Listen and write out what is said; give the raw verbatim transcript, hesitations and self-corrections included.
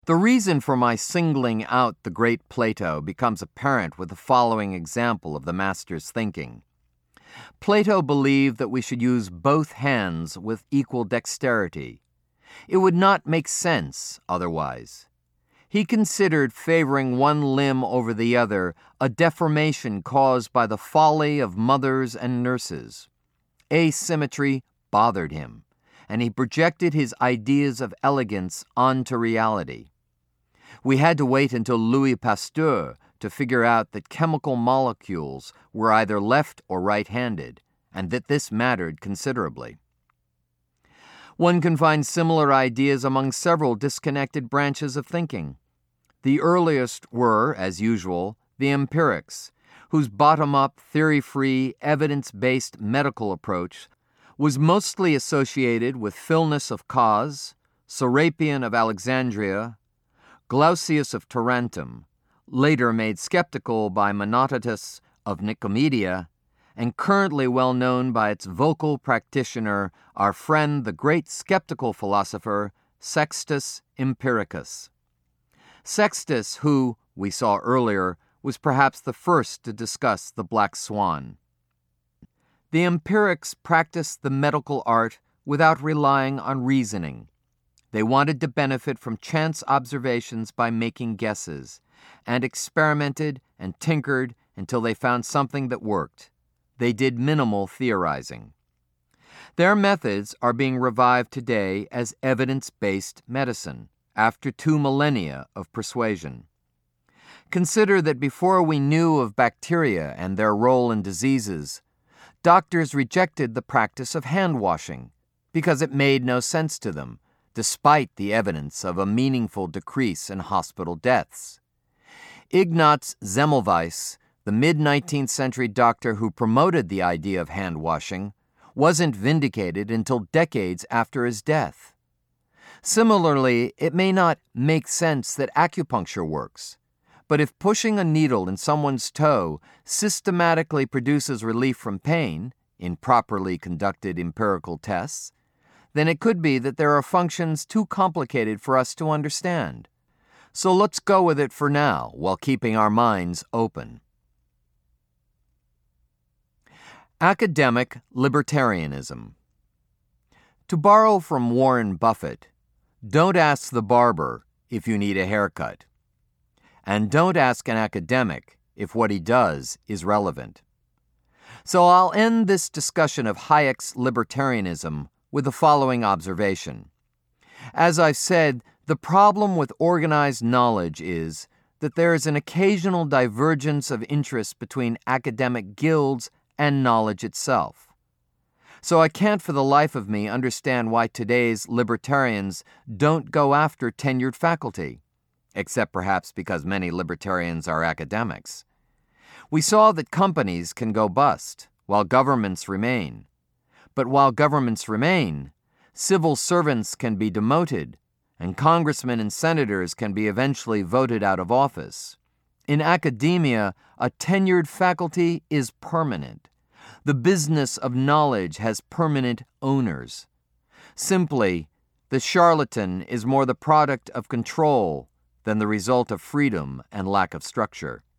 The reason for my singling out the great Plato becomes apparent with the following example of the master's thinking. Plato believed that we should use both hands with equal dexterity. It would not make sense otherwise. He considered favoring one limb over the other a deformation caused by the folly of mothers and nurses. Asymmetry bothered him, and he projected his ideas of elegance onto reality. We had to wait until Louis Pasteur to figure out that chemical molecules were either left or right-handed, and that this mattered considerably. One can find similar ideas among several disconnected branches of thinking. The earliest were, as usual, the empirics, whose bottom-up, theory-free, evidence-based medical approach was mostly associated with Philnus of Cos, Serapion of Alexandria, Glaucius of Tarentum, later made skeptical by Menotitus of Nicomedia, and currently well known by its vocal practitioner, our friend the great skeptical philosopher Sextus Empiricus. Sextus, who, we saw earlier, was perhaps the first to discuss the black swan. The empirics practiced the medical art without relying on reasoning. They wanted to benefit from chance observations by making guesses, and experimented and tinkered until they found something that worked. They did minimal theorizing. Their methods are being revived today as evidence-based medicine, after two millennia of persuasion. Consider that before we knew of bacteria and their role in diseases, doctors rejected the practice of hand-washing because it made no sense to them, despite the evidence of a meaningful decrease in hospital deaths. Ignaz Semmelweis, the mid-nineteenth century doctor who promoted the idea of hand-washing, wasn't vindicated until decades after his death. Similarly, it may not make sense that acupuncture works, but if pushing a needle in someone's toe systematically produces relief from pain, in properly conducted empirical tests, then it could be that there are functions too complicated for us to understand. So let's go with it for now, while keeping our minds open. Academic libertarianism. To borrow from Warren Buffett, don't ask the barber if you need a haircut. And don't ask an academic if what he does is relevant. So I'll end this discussion of Hayek's libertarianism with the following observation. As I've said, the problem with organized knowledge is that there is an occasional divergence of interest between academic guilds and knowledge itself. So I can't for the life of me understand why today's libertarians don't go after tenured faculty, except perhaps because many libertarians are academics. We saw that companies can go bust, while governments remain. But while governments remain, civil servants can be demoted, and congressmen and senators can be eventually voted out of office. In academia, a tenured faculty is permanent. The business of knowledge has permanent owners. Simply, the charlatan is more the product of control than the result of freedom and lack of structure.